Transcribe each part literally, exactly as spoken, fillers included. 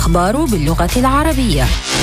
الأخبار باللغة العربية.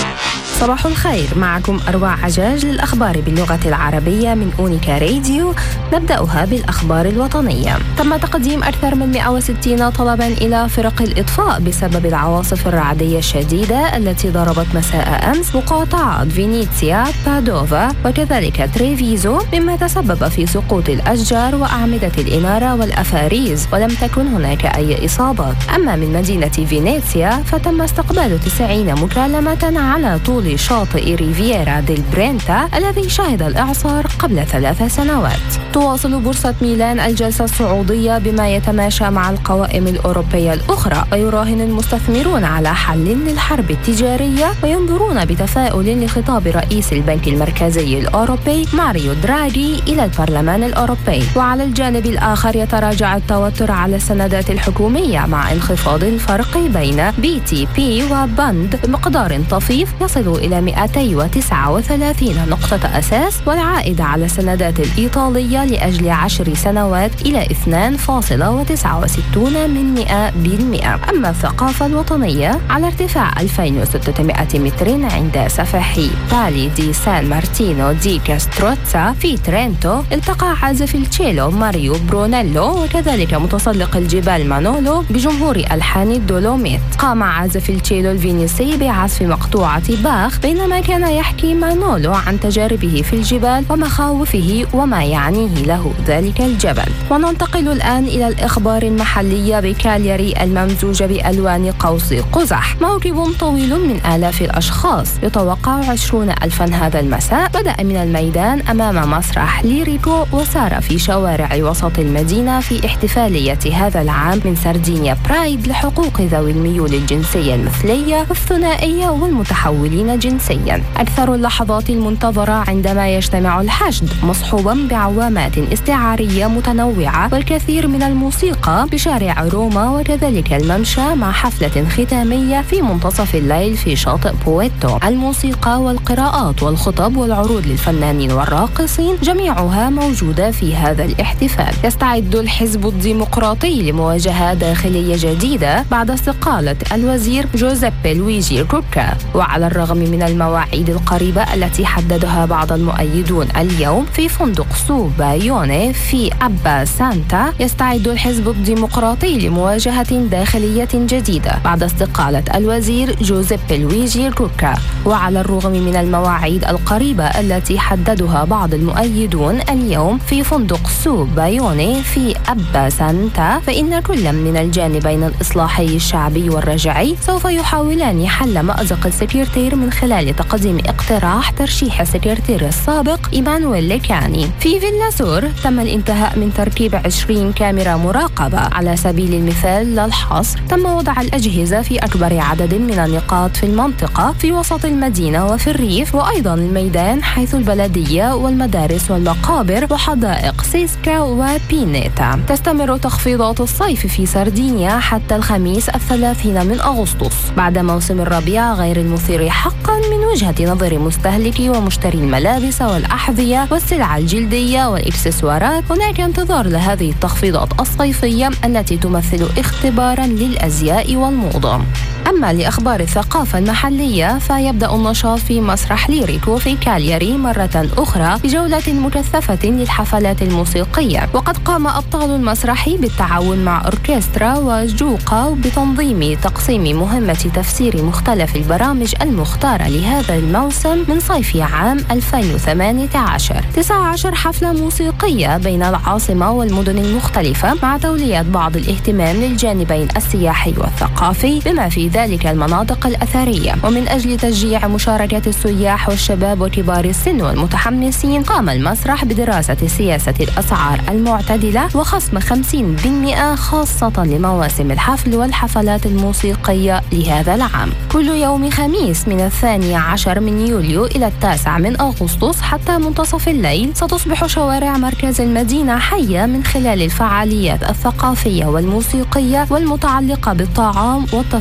صباح الخير، معكم أروى عجاج للأخبار باللغة العربية من أونيكا راديو. نبدأها بالأخبار الوطنية. تم تقديم أكثر من مئة وستين طلبا إلى فرق الإطفاء بسبب العواصف الرعدية الشديدة التي ضربت مساء أمس مقاطعات فينيسيا، بادوفا وكذلك تريفيزو، مما تسبب في سقوط الأشجار وأعمدة الإنارة والأفاريز، ولم تكن هناك أي إصابات. أما من مدينة فينيسيا فتم استقبال تسعين مكالمة على طول شاطئ ريفييرا ديل برينتا الذي شهد الإعصار قبل ثلاث سنوات. تواصل بورصة ميلان الجلسة الصعودية بما يتماشى مع القوائم الأوروبية الأخرى، ويراهن المستثمرون على حل للحرب التجارية، وينظرون بتفاؤل لخطاب رئيس البنك المركزي الأوروبي ماريو دراغي إلى البرلمان الأوروبي. وعلى الجانب الآخر يتراجع التوتر على السندات الحكومية مع انخفاض الفرق بين بي تي بي وبند بمقدار طفيف يصل إلى مئتين وتسعة وثلاثين نقطة أساس، والعائد على السندات الإيطالية لأجل عشر سنوات إلى اثنين فاصلة تسعة وستين من مئة بالمئة. أما الثقافة الوطنية على ارتفاع ألفين وستمئة متر عند سفح بالي دي سان مارتينو دي كاستروتسا في ترينتو، التقى عازف التشيلو ماريو برونيلو وكذلك متسلق الجبال مانولو بجمهور ألحان الدولوميت. قام عازف التشيلو الفينيسي بعزف مقطوعة باخ، بينما كان يحكي مانولو عن تجاربه في الجبال ومخاوفه وما يعنيه له ذلك الجبل. وننتقل الآن إلى الإخبار المحلية بكالياري الممزوجة بألوان قوس قزح. موكب طويل من آلاف الأشخاص، يتوقع عشرون ألفا هذا المساء، بدأ من الميدان أمام مسرح ليريكو وسار في شوارع وسط المدينة في احتفالية هذا العام من سردينيا برايد لحقوق ذوي الميول الجنسية المثلية والثنائية والمتحولين جنسيا. أكثر اللحظات المنتظرة عندما يجتمع الحشد مصحوبا بعوامات استعارية متنوعة والكثير من الموسيقى بشارع روما وكذلك الممشى، مع حفلة ختامية في منتصف الليل في شاطئ بويتو. الموسيقى والقراءات والخطب والعروض للفنانين والراقصين جميعها موجودة في هذا الاحتفال. يستعد الحزب الديمقراطي لمواجهة داخلية جديدة بعد استقالة الوزير جوزيبي لويجي كوكا. وعلى الرغم من المواعيد القريبة التي حددها بعض المؤيدون اليوم في فندق سوبايوني في أبا سانتا، يستعد الحزب الديمقراطي لمواجهة داخلية جديدة بعد استقالة الوزير جوزيبي لويجي كوكا. وعلى الرغم من المواعيد القريبة التي حددها بعض المؤيدون اليوم في فندق سوبايوني في أبا سانتا، فإن كل من الجانبين الإصلاحي الشعبي والرجعي سوف يحاولان حل مأزق السكرتير من خلال تقديم اقتراح ترشيح السكرتير السابق إيمانويل ليكاني. في فيلا سور تم الانتهاء من تركيب عشرين كاميرا مراقبة. على سبيل المثال للحصر تم وضع الأجهزة في أكبر عدد من النقاط في المنطقة في وسط المدينة وفي الريف وأيضا الميدان، حيث البلدية والمدارس والمقابر وحدائق سيسكا وبينيتا. تستمر تخفيضات الصيف في سردينيا حتى الخميس الثلاثين من أغسطس بعد موسم الربيع غير المثير حقا من وجهة نظر مستهلكي ومشتري الملابس والأحذية والسلع الجلدية والإكسسوارات. هناك انتظار لهذه التخفيضات الصيفية التي تمثل اختبارا للأزياء والموضة. أما لأخبار الثقافة المحلية فيبدأ النشاط في مسرح ليريكو في كالياري مرة أخرى بجولة مكثفة للحفلات الموسيقية. وقد قام أبطال المسرح بالتعاون مع أوركسترا وجوقا بتنظيم تقسيم مهمة تفسير مختلف البرامج المختارة لهذا الموسم من صيف عام ألفين وثمانية عشر. تسعة عشر حفلة موسيقية بين العاصمة والمدن المختلفة، مع تولية بعض الاهتمام للجانبين السياحي والثقافي بما في ذلك المناطق الأثرية. ومن أجل تشجيع مشاركة السياح والشباب وكبار السن والمتحمسين، قام المسرح بدراسة سياسة الأسعار المعتدلة وخصم خمسين بالمئة خاصة لمواسم الحفل والحفلات الموسيقية لهذا العام. كل يوم خميس من الثاني عشر من يوليو إلى التاسع من أغسطس حتى منتصف الليل ستصبح شوارع مركز المدينة حية من خلال الفعاليات الثقافية والموسيقية والمتعلقة بالطعام والتسوق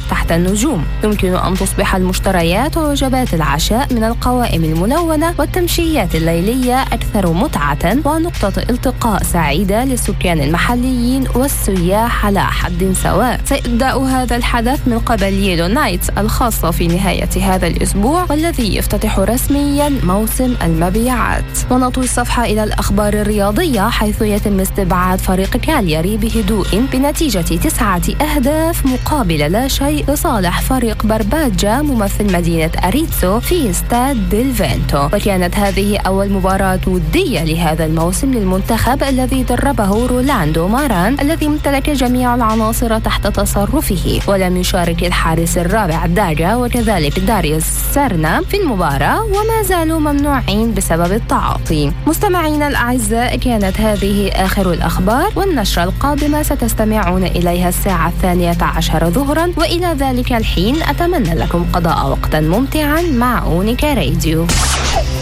تحت النجوم. يمكن أن تصبح المشتريات ووجبات العشاء من القوائم الملونة والتمشيات الليلية أكثر متعة ونقطة التقاء سعيدة للسكان المحليين والسياح على حد سواء. سيبدأ هذا الحدث من قبل يلو نايت الخاصة في نهاية هذا الأسبوع، والذي يفتتح رسميا موسم المبيعات. ونطوي الصفحة إلى الأخبار الرياضية، حيث يتم استبعاد فريق كالياري بهدوء بنتيجة تسعة أهداف مقابل لا شيء لصالح فريق برباجا ممثل مدينة أريتسو في استاد ديلفينتو. وكانت هذه أول مباراة ودية لهذا الموسم للمنتخب الذي دربه رولاندو ماران، الذي امتلك جميع العناصر تحت تصرفه، ولم يشارك الحارس الرابع داجا وكذلك داريوس سيرنا في المباراة، وما زالوا ممنوعين بسبب التعاطي. مستمعينا الأعزاء، كانت هذه آخر الأخبار، والنشرة القادمة ستستمعون إليها الساعة الثانية عشر ظهرا، وإلى ذلك الحين أتمنى لكم قضاء وقتا ممتعا مع أونيكا راديو.